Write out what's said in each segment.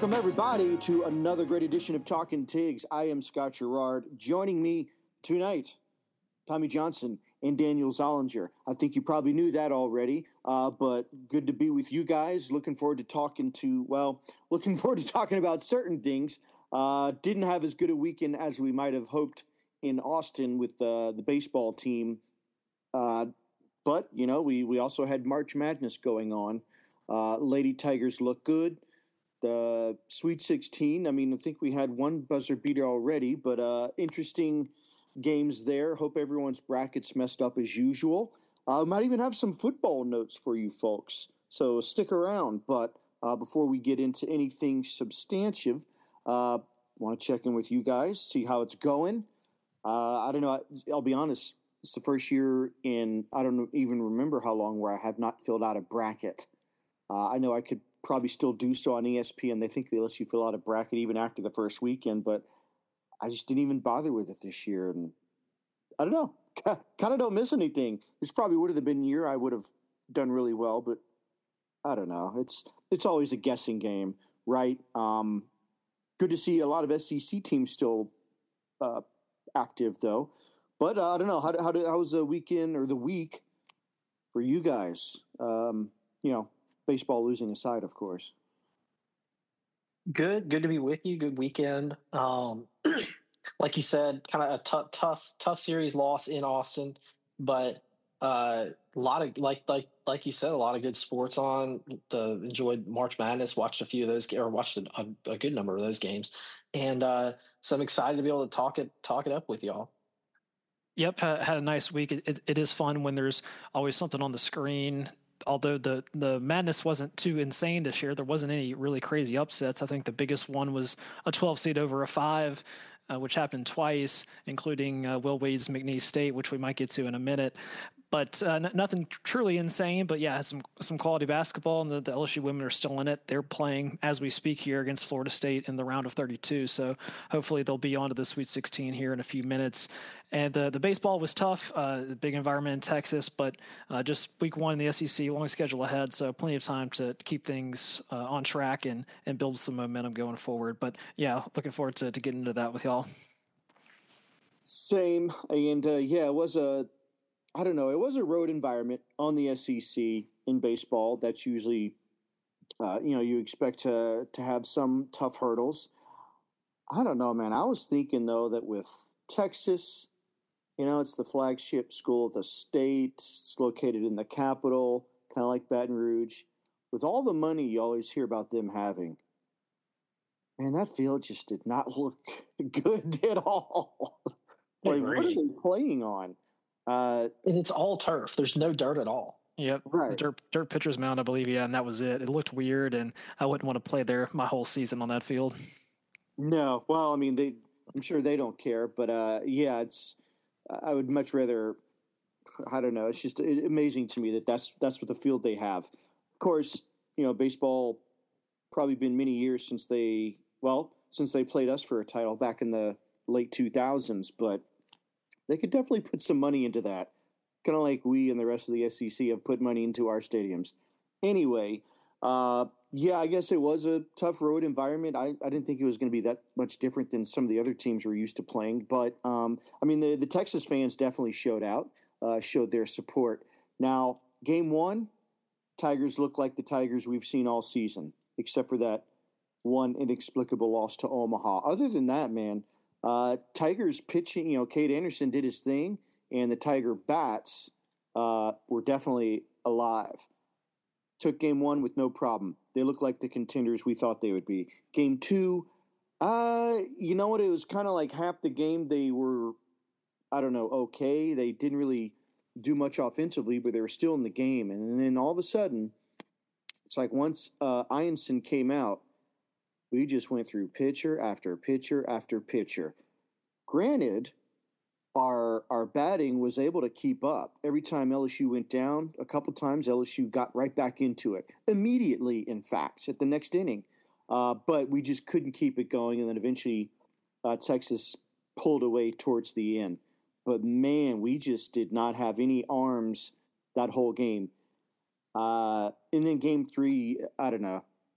Welcome, everybody, to another great edition of Talkin' Tigs. I am Scott Gerard. Joining me tonight, Tommy Johnson and Daniel Zollinger. I think you probably knew that already, but good to be with you guys. Looking forward to talking about certain things. Didn't have as good a weekend as we might have hoped in Austin with the baseball team. But, you know, we also had March Madness going on. Lady Tigers look good. The Sweet 16, I mean, I think we had one buzzer beater already, but interesting games there. Hope everyone's brackets messed up as usual. Might even have some football notes for you folks, so stick around. But before we get into anything substantive, want to check in with you guys, see how it's going. I don't know. I'll be honest. It's the first year in, I don't even remember how long, where I have not filled out a bracket. I know I could probably still do so on ESPN. They think they let you fill out a bracket even after the first weekend, but I just didn't even bother with it this year. And I don't know, kind of don't miss anything. This probably would have been a year I would have done really well, but I don't know. It's always a guessing game, right? Good to see a lot of SEC teams still active, though. But I don't know. How was the weekend or the week for you guys? Baseball losing aside, of course. Good to be with you. Good weekend. Like you said, kind of a tough series loss in Austin, but a lot of like you said, a lot of good sports on. Enjoyed March Madness. Watched a few of those, or watched a good number of those games, and so I'm excited to be able to talk it up with y'all. Yep, had a nice week. It is fun when there's always something on the screen. Although the madness wasn't too insane this year, there wasn't any really crazy upsets. I think the biggest one was a 12 seed over a 5, which happened twice, including Will Wade's McNeese State, which we might get to in a minute. But nothing truly insane. But yeah, some quality basketball, and the LSU women are still in it. They're playing as we speak here against Florida State in the round of 32. So hopefully they'll be on to the Sweet 16 here in a few minutes. And the baseball was tough, the big environment in Texas, but just week one in the SEC, long schedule ahead, so plenty of time to keep things on track and build some momentum going forward. But yeah, looking forward to getting into that with y'all. Same, and it was a road environment on the SEC in baseball. That's usually, you expect to have some tough hurdles. I don't know, man. I was thinking, though, that with Texas, it's the flagship school of the state. It's located in the capital, kind of like Baton Rouge. With all the money you always hear about them having, man, that field just did not look good at all. What are they playing on? And it's all turf. There's no dirt at all. Yep. Right. Dirt pitcher's mound, I believe. Yeah, and that was it. It looked weird, and I wouldn't want to play there my whole season on that field. No. Well, I mean, I'm sure they don't care, but I would much rather. I don't know. It's just amazing to me that's what the field they have. Of course, baseball probably been many years since they played us for a title back in the late 2000s, but they could definitely put some money into that, kind of like we and the rest of the SEC have put money into our stadiums. Anyway, I guess it was a tough road environment. I didn't think it was going to be that much different than some of the other teams we're used to playing. But, the Texas fans definitely showed their support. Now, game one, Tigers look like the Tigers we've seen all season, except for that one inexplicable loss to Omaha. Other than that, man, Tigers pitching, Cade Anderson did his thing, and the Tiger bats were definitely alive. Took game one with no problem. They looked like the contenders we thought they would be. Game two, you know what? It was kind of like half the game they were, okay. They didn't really do much offensively, but they were still in the game. And then all of a sudden, it's like once Ianson came out, we just went through pitcher after pitcher after pitcher. Granted, our batting was able to keep up. Every time LSU went down, a couple times LSU got right back into it. Immediately, in fact, at the next inning. But we just couldn't keep it going, and then eventually Texas pulled away towards the end. But, man, we just did not have any arms that whole game. And then game three, I don't know.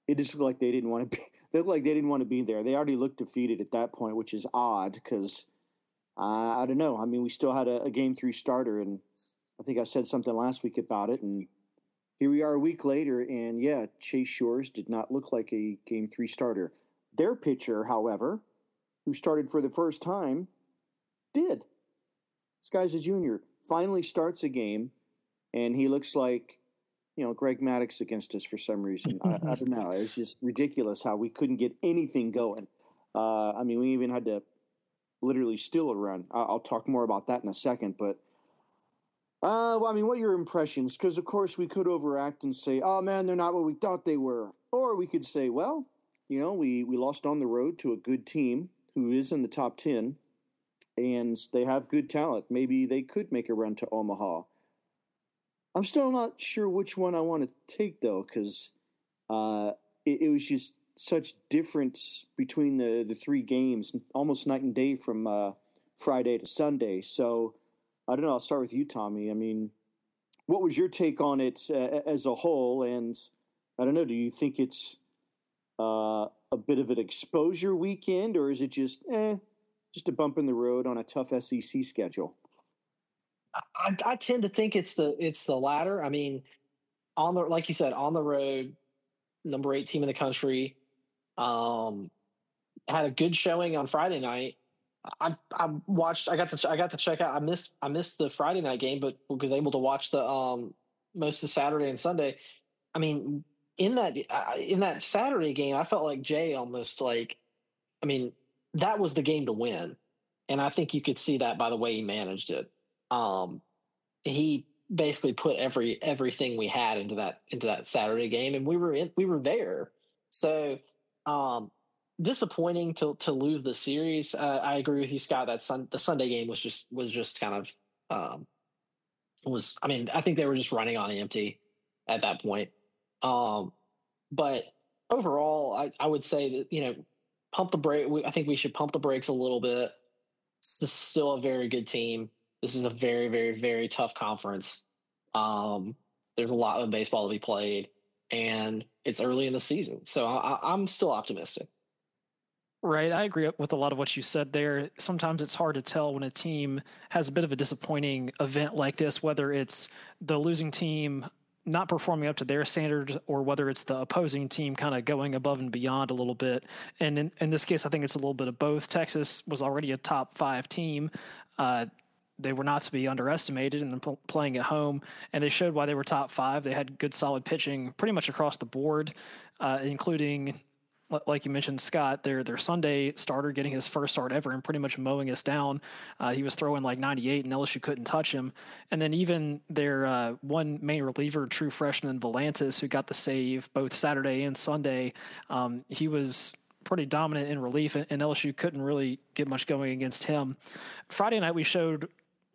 it just looked like they didn't want to be. They looked like they didn't want to be there. They already looked defeated at that point, which is odd because I don't know. I mean, we still had a game 3 starter, and I think I said something last week about it, and here we are a week later, and yeah, Chase Shores did not look like a game 3 starter. Their pitcher, however, who started for the first time, did. This guy's a junior. Finally starts a game, and he looks like, Greg Maddux against us for some reason. I don't know. It's just ridiculous how we couldn't get anything going. I mean, we even had to literally steal a run. I'll talk more about that in a second, but well, I mean, what are your impressions? Because, of course, we could overact and say, oh, man, they're not what we thought they were. Or we could say, well, we lost on the road to a good team who is in the top 10, and they have good talent. Maybe they could make a run to Omaha. I'm still not sure which one I want to take, though, because it was just such difference between the 3 games, almost night and day from Friday to Sunday. So, I don't know. I'll start with you, Tommy. I mean, what was your take on it as a whole? And I don't know, do you think it's a bit of an exposure weekend, or is it just a bump in the road on a tough SEC schedule? I tend to think it's the latter. I mean, like you said, on the road, number 8 team in the country, had a good showing on Friday night. I watched. I got to check out. I missed the Friday night game, but was able to watch the most of Saturday and Sunday. I mean, in that Saturday game, I felt like Jay almost like. I mean, that was the game to win, and I think you could see that by the way he managed it. He basically put everything we had into that Saturday game, and we were there. So. Disappointing to lose the series. I agree with you, Scott. That the Sunday game was just kind of I mean, I think they were just running on empty at that point. But overall, I would say that pump the brake. I think we should pump the brakes a little bit. This is still a very good team. This is a very, very, very tough conference. There's a lot of baseball to be played, and it's early in the season, so I'm still optimistic. Right. I agree with a lot of what you said there. Sometimes it's hard to tell when a team has a bit of a disappointing event like this, whether it's the losing team not performing up to their standards or whether it's the opposing team kind of going above and beyond a little bit. And in this case, I think it's a little bit of both. Texas was already a top 5 team. They were not to be underestimated and playing at home, and they showed why they were top 5. They had good, solid pitching pretty much across the board, including, like you mentioned, Scott, their Sunday starter getting his first start ever and pretty much mowing us down. He was throwing like 98 and LSU couldn't touch him. And then even their one main reliever, true freshman Volantis, who got the save both Saturday and Sunday, he was pretty dominant in relief, and LSU couldn't really get much going against him. Friday night we showed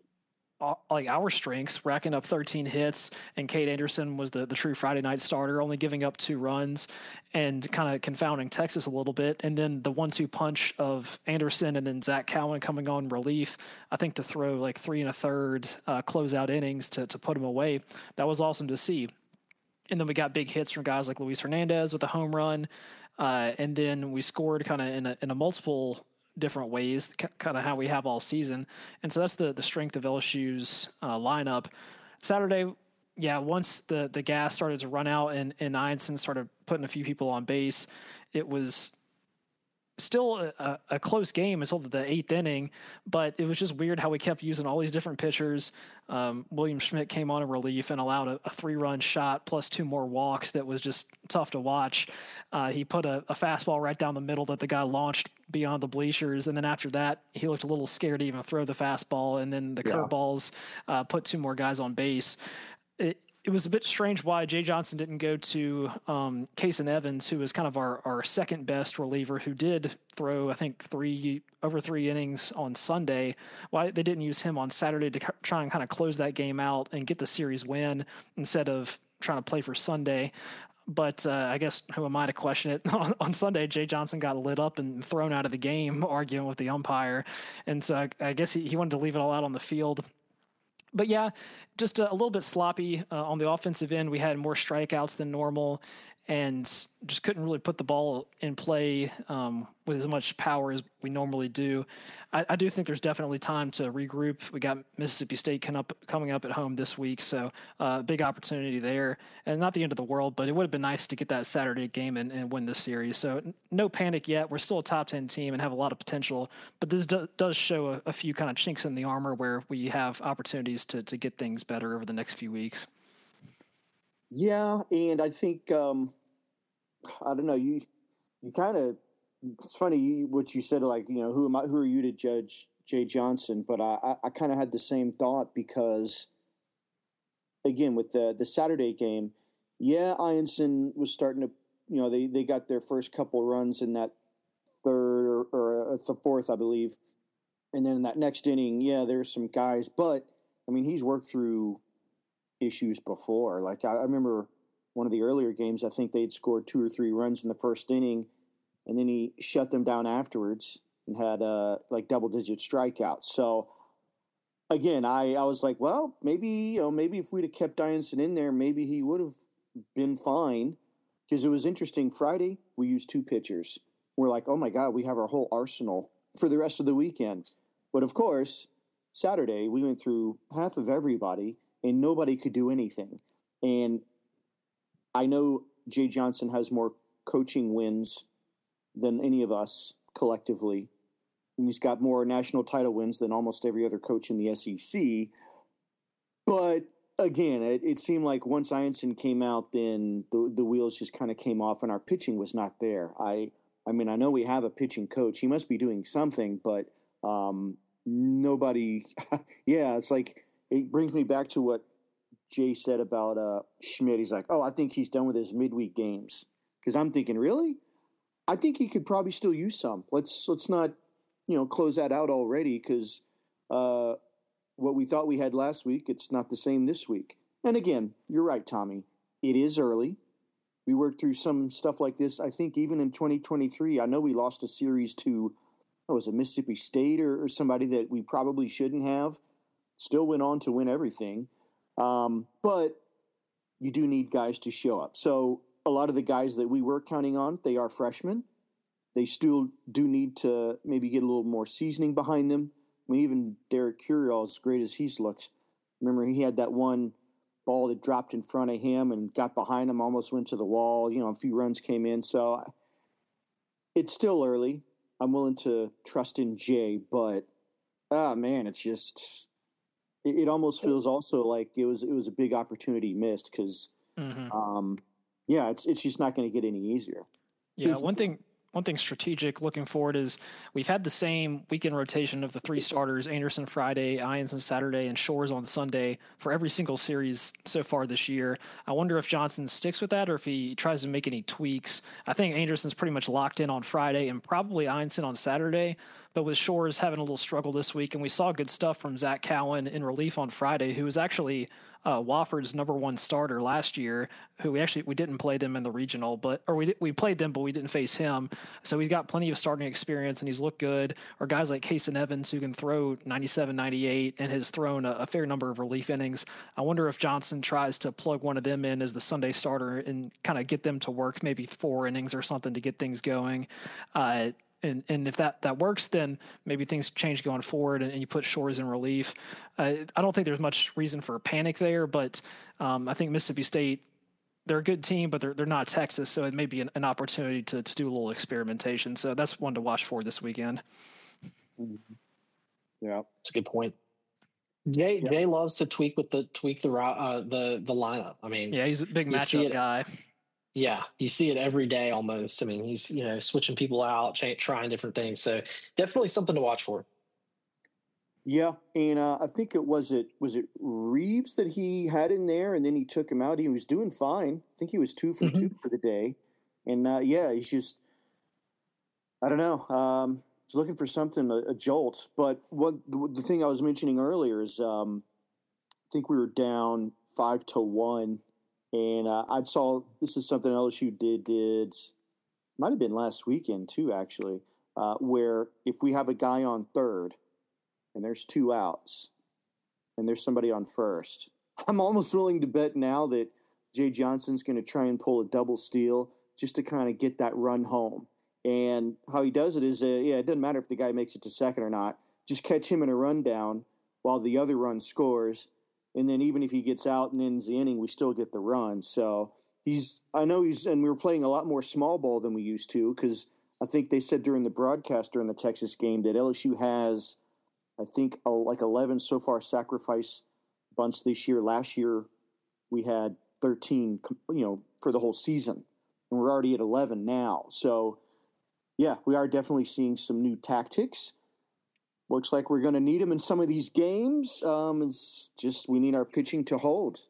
like our strengths, racking up 13 hits, and Cade Anderson was the true Friday night starter, only giving up 2 runs and kind of confounding Texas a little bit. And then the 1-2 punch of Anderson and then Zach Cowan coming on relief, I think to throw like 3 1/3 closeout innings to put him away. That was awesome to see. And then we got big hits from guys like Luis Hernandez with a home run. And then we scored kind of in a multiple different ways, kind of how we have all season. And so that's the strength of LSU's lineup. Saturday, yeah, once the gas started to run out and Einstein started putting a few people on base, it was still a close game until the 8th inning, but it was just weird how we kept using all these different pitchers. William Schmidt came on in relief and allowed a 3-run shot plus 2 more walks that was just tough to watch. He put a fastball right down the middle that the guy launched beyond the bleachers, and then after that, he looked a little scared to even throw the fastball, and then the curveballs put 2 more guys on base. It was a bit strange why Jay Johnson didn't go to Kason Evans, who was kind of our second best reliever, who did throw, I think, over 3 innings on Sunday. Why they didn't use him on Saturday to try and kind of close that game out and get the series win instead of trying to play for Sunday. But I guess who am I to question it? On Sunday, Jay Johnson got lit up and thrown out of the game arguing with the umpire. And so I guess he wanted to leave it all out on the field. But yeah, just a little bit sloppy on the offensive end. We had more strikeouts than normal, and just couldn't really put the ball in play with as much power as we normally do. I do think there's definitely time to regroup. We got Mississippi State coming up at home this week, so big opportunity there. And not the end of the world, but it would have been nice to get that Saturday game and win this series. So no panic yet. We're still a top 10 team and have a lot of potential, but this does show a few kind of chinks in the armor where we have opportunities to get things better over the next few weeks. Yeah, and I think I don't know. You kind of. It's funny what you said. Like, who are you to judge Jay Johnson? But I kind of had the same thought because, again, with the Saturday game, yeah, Ianson was starting to. They got their first couple runs in that third or the fourth, I believe, and then in that next inning, yeah, there's some guys, but I mean, he's worked through issues before. Like I remember one of the earlier games, I think they'd scored 2 or 3 runs in the first inning, and then he shut them down afterwards and had like double-digit strikeouts. So again, I was like, well, maybe if we'd have kept Ianson in there, maybe he would have been fine. Because it was interesting. Friday we used 2 pitchers. We're like, oh my God, we have our whole arsenal for the rest of the weekend. But of course, Saturday we went through half of everybody, and nobody could do anything. And I know Jay Johnson has more coaching wins than any of us collectively. And he's got more national title wins than almost every other coach in the SEC. But again, it seemed like once Ianson came out, then the wheels just kind of came off and our pitching was not there. I mean, I know we have a pitching coach. He must be doing something, but nobody – yeah, it's like it brings me back to what Jay said about Schmidt. He's like, oh, I think he's done with his midweek games. Because I'm thinking, really? I think he could probably still use some. Let's not, close that out already because what we thought we had last week, it's not the same this week. And again, you're right, Tommy. It is early. We worked through some stuff like this. I think even in 2023, I know we lost a series to, was it Mississippi State or somebody that we probably shouldn't have. Still went on to win everything. But you do need guys to show up. So a lot of the guys that we were counting on, they are freshmen. They still do need to maybe get a little more seasoning behind them. I mean, even Derek Curiel, as great as he's looked, remember he had that one ball that dropped in front of him and got behind him, almost went to the wall. A few runs came in. So it's still early. I'm willing to trust in Jay, but, man, it's just – it almost feels also like it was a big opportunity missed because, it's just not going to get any easier. Yeah, one thing strategic looking forward is we've had the same weekend rotation of the 3 starters, Anderson Friday, Ianson Saturday, and Shores on Sunday for every single series so far this year. I wonder if Johnson sticks with that or if he tries to make any tweaks. I think Anderson's pretty much locked in on Friday and probably Ianson on Saturday, but with Shores having a little struggle this week, and we saw good stuff from Zach Cowan in relief on Friday, who was actually Wofford's #1 starter last year, who we didn't play them in the regional, we played them, but we didn't face him. So he's got plenty of starting experience and he's looked good. Or guys like Kason Evans who can throw 97, 98 and has thrown a fair number of relief innings. I wonder if Johnson tries to plug one of them in as the Sunday starter and kind of get them to work maybe 4 innings or something to get things going. And if that works, then maybe things change going forward and you put Shores in relief. I don't think there's much reason for panic there, but I think Mississippi State, they're a good team, but they're not Texas, so it may be an opportunity to do a little experimentation. So that's one to watch for this weekend. Yeah, that's a good point. Jay loves to tweak the lineup. I mean, yeah, he's a big matchup guy. Yeah, you see it every day almost. I mean, he's switching people out, trying different things. So definitely something to watch for. Yeah, and I think was it Reeves that he had in there, and then he took him out. He was doing fine. I think he was 2 for 2 for the day, and he's just I don't know, looking for something a jolt. But the thing I was mentioning earlier is I think we were down 5-1. And I saw this is something LSU did might have been last weekend too, actually, where if we have a guy on third and there's 2 outs and there's somebody on first, I'm almost willing to bet now that Jay Johnson's going to try and pull a double steal just to kind of get that run home. And how he does it is, it doesn't matter if the guy makes it to second or not. Just catch him in a rundown while the other run scores. And then even if he gets out and ends the inning, we still get the run. So and we were playing a lot more small ball than we used to, because I think they said during the broadcast during the Texas game that LSU has, I think, like 11 so far sacrifice bunts this year. Last year we had 13, for the whole season, and we're already at 11 now. So, yeah, we are definitely seeing some new tactics. Looks like we're going to need them in some of these games. It's just we need our pitching to hold,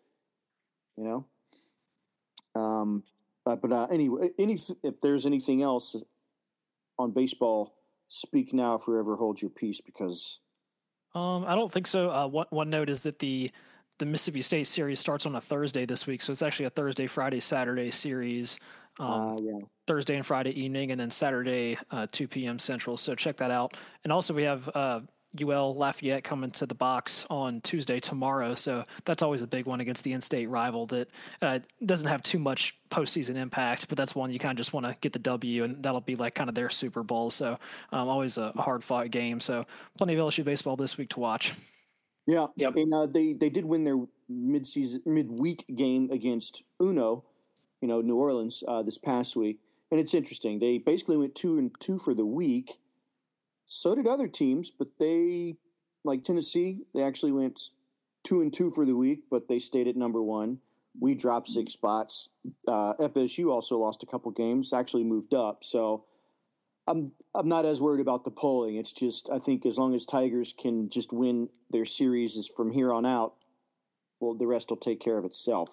Anyway, if there's anything else on baseball, speak now if you ever hold your peace, because I don't think so. One note is that the Mississippi State series starts on a Thursday this week, so it's actually a Thursday, Friday, Saturday series. Thursday and Friday evening, and then Saturday 2 p.m. Central. So check that out. And also we have UL Lafayette coming to the box on Tuesday tomorrow. So that's always a big one against the in-state rival that doesn't have too much postseason impact, but that's one you kind of just want to get the W, and that'll be like kind of their Super Bowl. So always a hard-fought game. So plenty of LSU baseball this week to watch. Yeah, yep. And they did win their midweek game against Uno, New Orleans this past week. And it's interesting. They basically went 2-2 for the week. So did other teams, but they, like Tennessee, they actually went 2-2 for the week, but they stayed at number one. We dropped 6 spots. FSU also lost a couple games, actually moved up. So I'm not as worried about the polling. It's just, I think as long as Tigers can just win their series from here on out, well, the rest will take care of itself.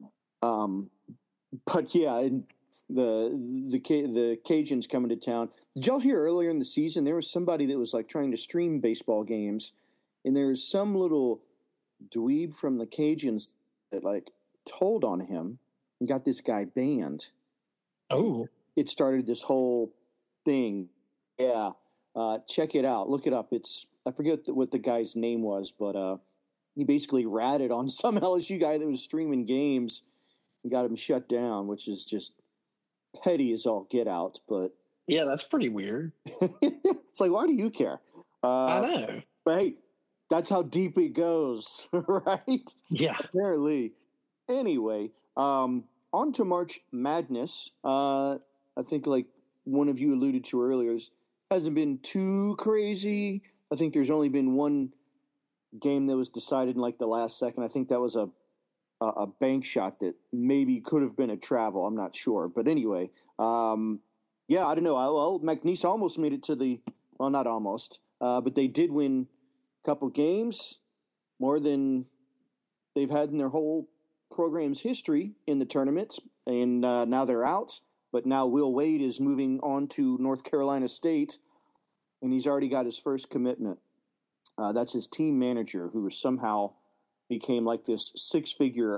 But yeah, and the Cajuns coming to town. Did y'all hear earlier in the season there was somebody that was like trying to stream baseball games, and there was some little dweeb from the Cajuns that like told on him and got this guy banned. Oh, it started this whole thing. Yeah, check it out. Look it up. I forget what the guy's name was, but he basically ratted on some LSU guy that was streaming games and got him shut down, which is just petty as all get out. But yeah, that's pretty weird. It's like, why do you care? I know. But hey, that's how deep it goes, right? Yeah. Apparently. Anyway, on to March Madness. I think like one of you alluded to earlier, hasn't been too crazy. I think there's only been one game that was decided in like the last second. I think that was a bank shot that maybe could have been a travel. I'm not sure. But anyway, yeah, I don't know. Well, McNeese almost made it to not almost, but they did win a couple games, more than they've had in their whole program's history in the tournament. And now they're out. But now Will Wade is moving on to North Carolina State, and he's already got his first commitment. That's his team manager, who somehow became like this 6-figure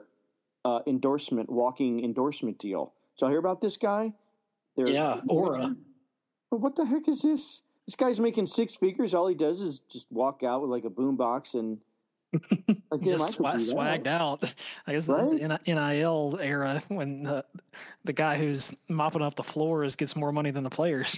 walking endorsement deal. So I hear about this guy. Yeah, Aura. What the heck is this? This guy's making 6 figures. All he does is just walk out with like a boombox and just swagged out. I guess right? The NIL era, when the guy who's mopping up the floors gets more money than the players.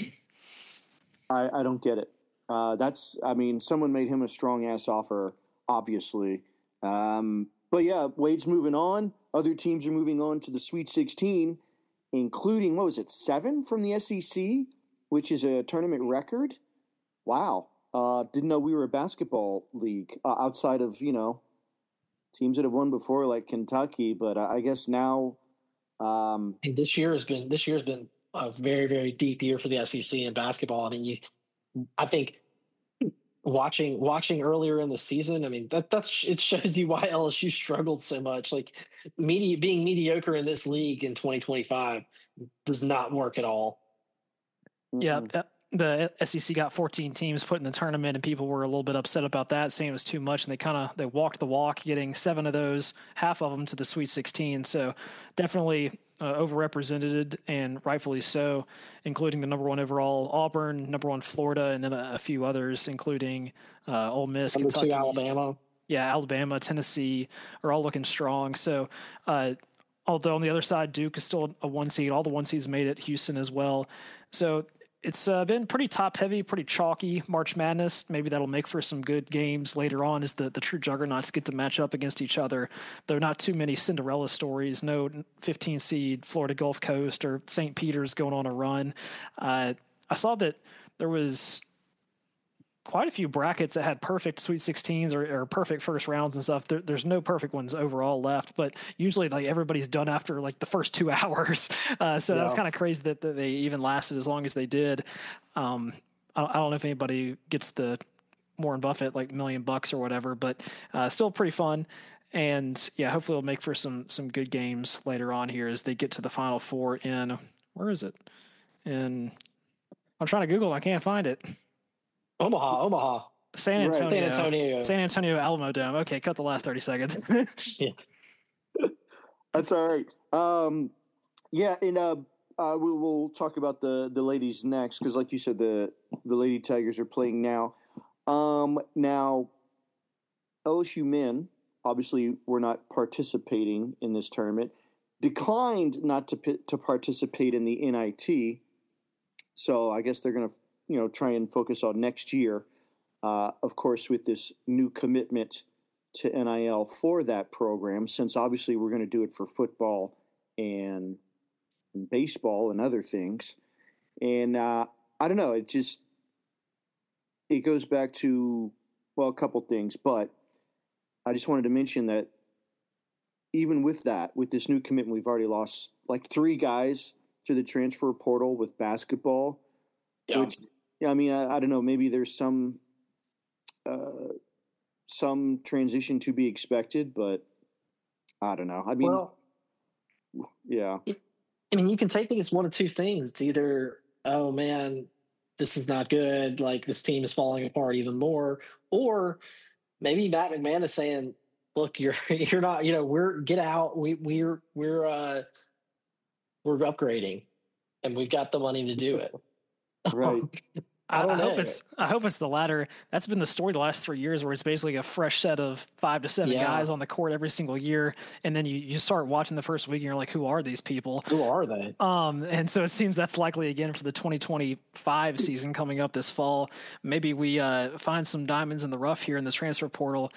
I don't get it. Someone made him a strong ass offer, obviously. But yeah, Wade's moving on. Other teams are moving on to the Sweet 16, including, 7 from the SEC, which is a tournament record. Wow. Didn't know we were a basketball league outside of, teams that have won before like Kentucky. But I guess now. This year has been a very, very deep year for the SEC in basketball. I mean, I think watching earlier in the season, I mean, it shows you why LSU struggled so much. Like being mediocre in this league in 2025 does not work at all. Yeah. The SEC got 14 teams put in the tournament, and people were a little bit upset about that, saying it was too much, and they walked the walk, getting 7 of those, half of them to the Sweet 16. So definitely overrepresented, and rightfully so, including the number 1 overall Auburn, number 1 Florida, and then a few others, including Ole Miss, number Kentucky, 2 Alabama. Yeah, Alabama, Tennessee are all looking strong. So although on the other side, Duke is still a 1 seed. All the 1 seeds made it, Houston as well. So it's been pretty top heavy, pretty chalky March Madness. Maybe that'll make for some good games later on as the true juggernauts get to match up against each other. Though not too many Cinderella stories. No 15 seed Florida Gulf Coast or St. Peter's going on a run. I saw that there was quite a few brackets that had perfect Sweet 16s or perfect first rounds and stuff. There's no perfect ones overall left, but usually like everybody's done after like the first 2 hours. So that's kind of crazy that they even lasted as long as they did. I don't know if anybody gets the Warren Buffett like $1 million or whatever, but still pretty fun. And yeah, hopefully it'll make for some good games later on here as they get to the Final Four in, where is it? I'm trying to Google, I can't find it. Omaha. San Antonio Alamo Dome. Okay, cut the last 30 seconds. Yeah. That's all right. Yeah, and we'll talk about the ladies next because, like you said, the Lady Tigers are playing now. Now, LSU men obviously were not participating in this tournament. Declined not to participate in the NIT. So I guess they're going to try and focus on next year, of course, with this new commitment to NIL for that program, since obviously we're going to do it for football and baseball and other things. And I don't know, it goes back to, well, a couple things, but I just wanted to mention that even with this new commitment, we've already lost like 3 guys to the transfer portal with basketball, which, yeah, I mean, I don't know. Maybe there's some transition to be expected, but I don't know. I mean, yeah. I mean, you can take it as one of two things. It's either, oh man, this is not good. Like this team is falling apart even more, or maybe Matt McMahon is saying, "Look, you're not. We're get out. We're upgrading, and we've got the money to do it." Right. I hope it's the latter. That's been the story the last 3 years, where it's basically a fresh set of 5 to 7 guys on the court every single year, and then you start watching the first week and you're like, who are these people? Who are they? And so it seems that's likely again for the 2025 season coming up this fall. Maybe we find some diamonds in the rough here in this transfer portal.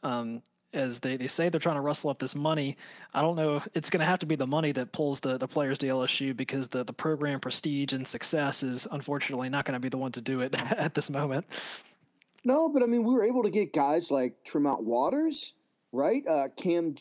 As they say they're trying to rustle up this money. I don't know if it's going to have to be the money that pulls the players to LSU, because the program prestige and success is unfortunately not going to be the one to do it at this moment. No, but I mean, we were able to get guys like Tremont Waters, right? Cam.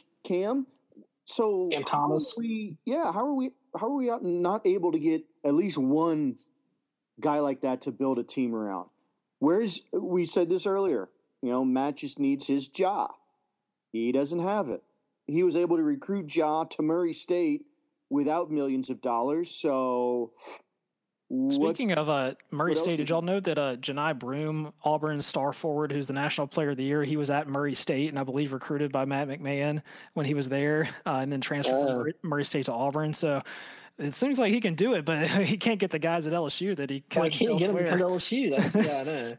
So Cam Thomas. How are we not able to get at least one guy like that to build a team around? We said this earlier, Matt just needs his job. He doesn't have it. He was able to recruit Ja to Murray State without millions of dollars. So, speaking of Murray State, did y'all know that Janai Broom, Auburn's star forward, who's the National Player of the Year, he was at Murray State and I believe recruited by Matt McMahon when he was there, and then transferred from Murray State to Auburn. So it seems like he can do it, but he can't get the guys at LSU that he can. Like, he can't get them to come to LSU. I know.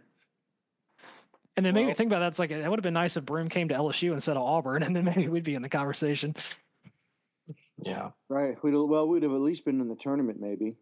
And then maybe think about that. It's like, it would have been nice if Broom came to LSU instead of Auburn, and then maybe we'd be in the conversation. Yeah. Right. We'd have at least been in the tournament, maybe.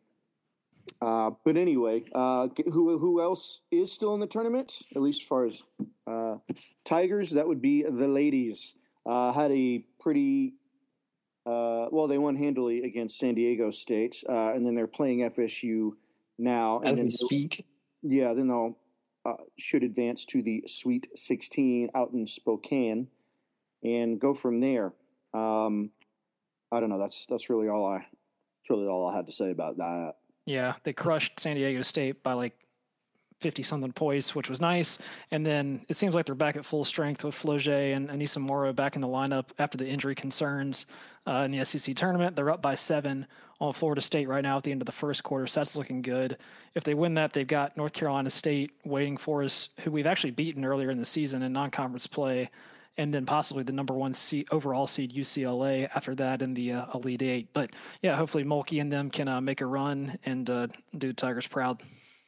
But anyway, who else is still in the tournament? At least as far as Tigers, that would be the ladies. Had a pretty they won handily against San Diego State, and then they're playing FSU now. And then speak. Yeah, then they'll should advance to the Sweet 16 out in Spokane and go from there. I don't know. That's really all I had to say about that. Yeah, they crushed San Diego State by like 50-something points, which was nice. And then it seems like they're back at full strength with Floje and Anissa Moro back in the lineup after the injury concerns in the SEC tournament. They're up by 7 on Florida State right now at the end of the first quarter, so that's looking good. If they win that, they've got North Carolina State waiting for us, who we've actually beaten earlier in the season in non-conference play, and then possibly the number 1 overall seed UCLA after that in the Elite Eight. But yeah, hopefully Mulkey and them can make a run and do the Tigers proud.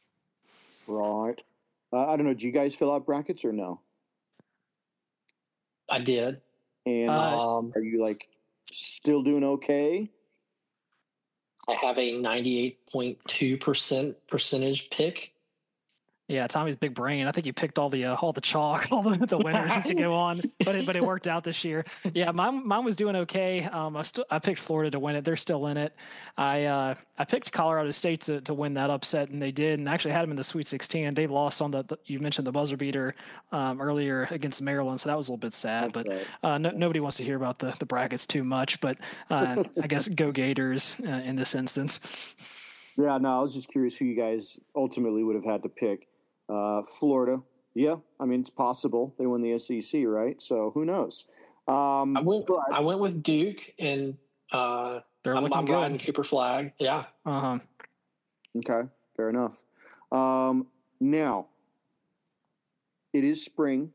Right. I don't know. Do you guys fill out brackets or no? I did. And are you like Still doing okay? I have a 98.2% percentage pick. Yeah, Tommy's big brain. I think he picked all the chalk, all the winners to go on, but it worked out this year. Yeah, mine was doing okay. I picked Florida to win it. They're still in it. I picked Colorado State to win that upset, and they did. And actually had them in the Sweet 16. And they lost on the you mentioned the buzzer beater earlier against Maryland, so that was a little bit sad. But nobody wants to hear about the brackets too much. But I guess go Gators in this instance. Yeah, no, I was just curious who you guys ultimately would have had to pick. Florida, yeah, I mean it's possible they won the SEC, right? So who knows? I went with Duke, and they're I'm looking riding good. Cooper Flag. Yeah. Okay, fair enough. Now it is spring.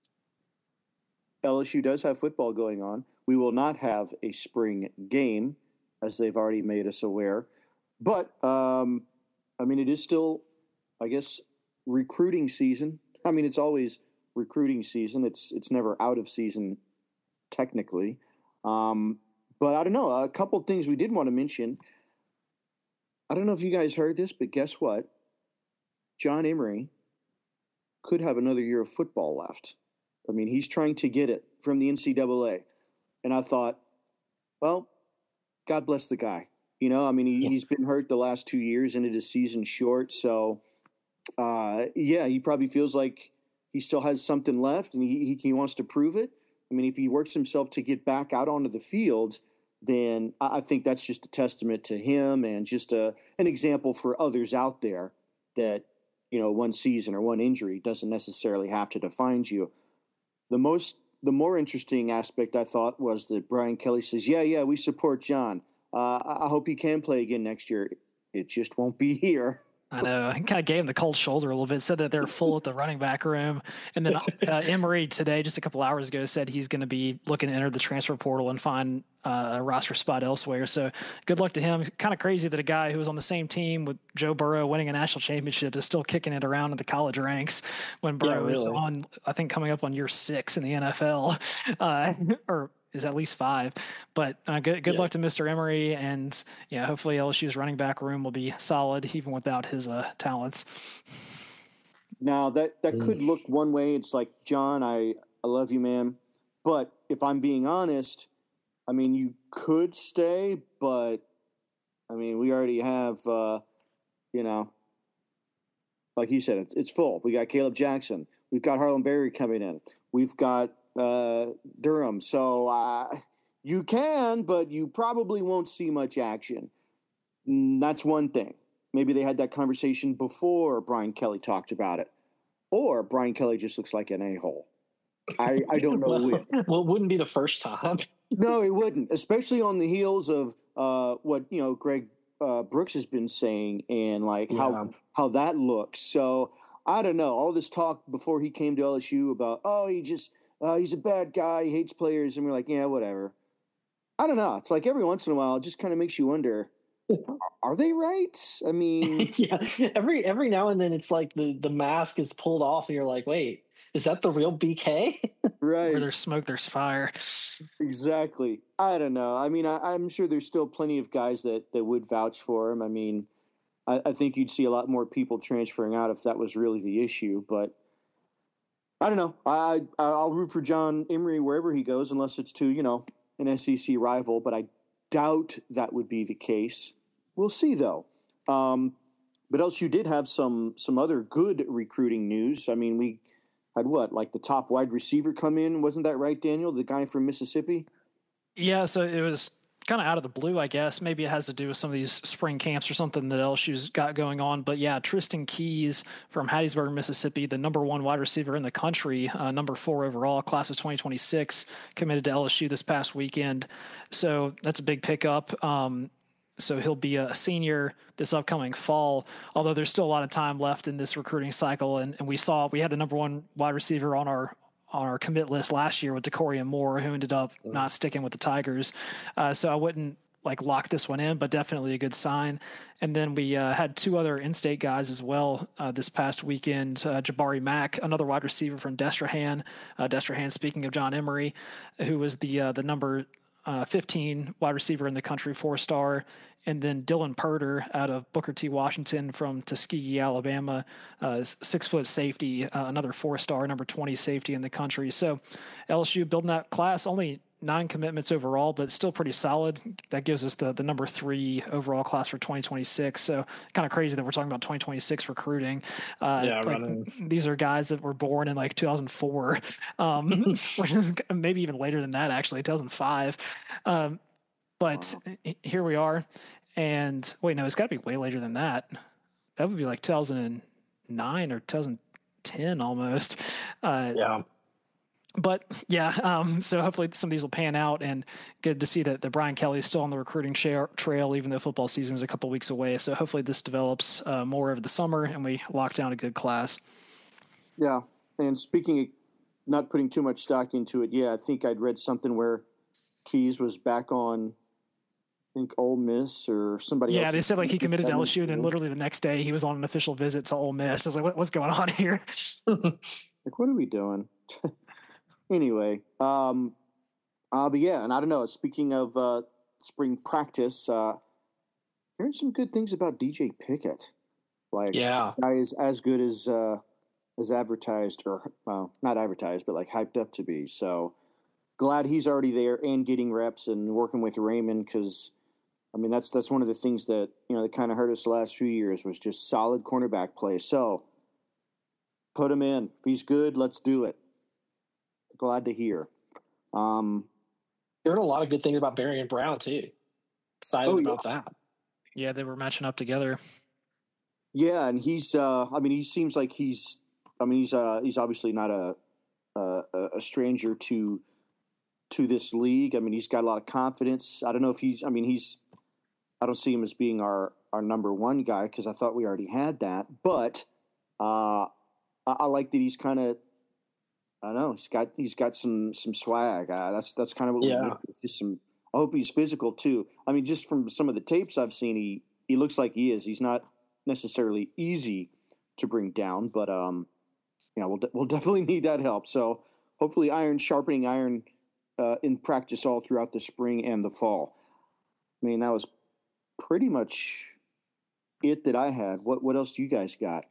LSU does have football going on. We will not have a spring game, as they've already made us aware. But I mean, it is still, I guess, recruiting season. I mean, it's always recruiting season. It's never out of season, technically. But I don't know. A couple of things we did want to mention. I don't know if you guys heard this, but guess what? John Emery could have another year of football left. I mean, he's trying to get it from the NCAA. And I thought, well, God bless the guy. You know, I mean, he's been hurt the last 2 years, ended his season short. So, yeah, he probably feels like he still has something left, and he wants to prove it. I mean, if he works himself to get back out onto the field, then I think that's just a testament to him and just an example for others out there that, you know, one season or one injury doesn't necessarily have to define you. The more interesting aspect, I thought, was that Brian Kelly says, yeah, we support John. I hope he can play again next year. It just won't be here. I know. I kind of gave him the cold shoulder a little bit, said that they're full at the running back room. And then Emery today, just a couple hours ago, said he's going to be looking to enter the transfer portal and find a roster spot elsewhere. So good luck to him. It's kind of crazy that a guy who was on the same team with Joe Burrow winning a national championship is still kicking it around in the college ranks when Burrow is on, I think, coming up on year 6 in the NFL. Or is at least 5, but good luck to Mr. Emery, and hopefully LSU's running back room will be solid even without his talents. Now that could look one way. It's like, John, I love you, man, but if I'm being honest, I mean, you could stay, but I mean, we already have, like you said, it's full. We got Caleb Jackson. We've got Harlan Berry coming in. We've got Durham. So you can, but you probably won't see much action. That's one thing. Maybe they had that conversation before Brian Kelly talked about it. Or Brian Kelly just looks like an a-hole. I don't know which. Well, it wouldn't be the first time. No, it wouldn't, especially on the heels of what Greg Brooks has been saying and how that looks. So I don't know. All this talk before he came to LSU about, he's a bad guy, he hates players, and we're like, yeah, whatever. I don't know. It's like every once in a while, it just kind of makes you wonder, are they right? I mean, yeah. Every now and then, it's like the mask is pulled off, and you're like, wait, is that the real BK? Right. Where there's smoke, there's fire. Exactly. I don't know. I mean, I'm sure there's still plenty of guys that would vouch for him. I mean, I think you'd see a lot more people transferring out if that was really the issue. But I don't know. I'll root for John Emery wherever he goes, unless it's to, an SEC rival. But I doubt that would be the case. We'll see, though. But LSU did have some other good recruiting news. I mean, we had the top wide receiver come in. Wasn't that right, Daniel? The guy from Mississippi? Yeah, so it was kind of out of the blue, I guess. Maybe it has to do with some of these spring camps or something that LSU's got going on. But yeah, Tristan Keys from Hattiesburg, Mississippi, the number 1 wide receiver in the country, number 4 overall, class of 2026, committed to LSU this past weekend. So that's a big pickup. So he'll be a senior this upcoming fall, although there's still a lot of time left in this recruiting cycle. And we had the number 1 wide receiver on our commit list last year with Decorian Moore, who ended up not sticking with the Tigers. So I wouldn't lock this one in, but definitely a good sign. And then we had 2 other in-state guys as well this past weekend. Jabari Mack, another wide receiver from Destrehan. Destrehan, speaking of John Emery, who was the number 15, wide receiver in the country, 4-star. And then Dylan Purder out of Booker T. Washington from Tuskegee, Alabama, 6-foot safety, another 4-star, number 20 safety in the country. So LSU building that class, only 9 commitments overall, but still pretty solid. That gives us the number 3 overall class for 2026. So kind of crazy that we're talking about 2026 recruiting. These are guys that were born in like 2004, which is maybe even later than that, actually, 2005. But here we are. And wait, no, it's got to be way later than that. That would be like 2009 or 2010 almost. Yeah. But yeah, so hopefully some of these will pan out, and good to see that Brian Kelly is still on the recruiting trail, even though football season is a couple weeks away. So hopefully this develops more over the summer, and we lock down a good class. Yeah, and speaking of not putting too much stock into it, I think I'd read something where Keys was back on, I think, Ole Miss or somebody else. Yeah, they said like he committed to LSU, and then literally the next day he was on an official visit to Ole Miss. I was like, what's going on here? Like, what are we doing? Anyway, but yeah, and I don't know. Speaking of spring practice, hearing some good things about DJ Pickett. Like, guy is as good as advertised, or not advertised, but like hyped up to be. So glad he's already there and getting reps and working with Raymond, because I mean that's one of the things that that kind of hurt us the last few years was just solid cornerback play. So put him in. If he's good, let's do it. Glad to hear. Heard a lot of good things about Barry and Brown too. Excited about that. Yeah, they were matching up together. Yeah, and he's. He seems like he's obviously not a stranger to this league. I mean, he's got a lot of confidence. I don't know if he's. I mean, I don't see him as being our number one guy, because I thought we already had that. But I like that he's kind of. I don't know. He's got some swag. That's kind of what we need. Just some. I hope he's physical too. I mean, just from some of the tapes I've seen, he looks like he is. He's not necessarily easy to bring down, but we'll definitely need that help. So hopefully, iron sharpening iron in practice all throughout the spring and the fall. I mean, that was pretty much it that I had. What else do you guys got?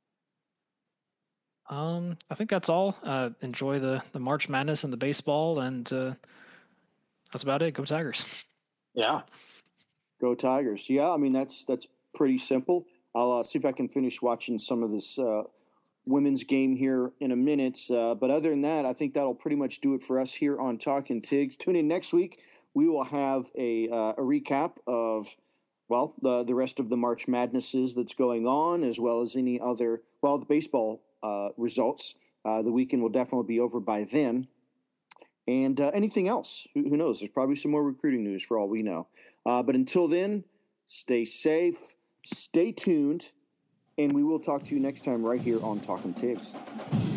I think that's all. Enjoy the March Madness and the baseball, and that's about it. Go Tigers. Yeah. Go Tigers. Yeah, I mean, that's pretty simple. I'll see if I can finish watching some of this women's game here in a minute. But other than that, I think that'll pretty much do it for us here on Talking Tigs. Tune in next week. We will have a recap of, the rest of the March Madnesses that's going on, as well as any other, the baseball results. The weekend will definitely be over by then. And anything else, who knows? There's probably some more recruiting news for all we know. But until then, stay safe, stay tuned, and we will talk to you next time right here on Talking Tigs.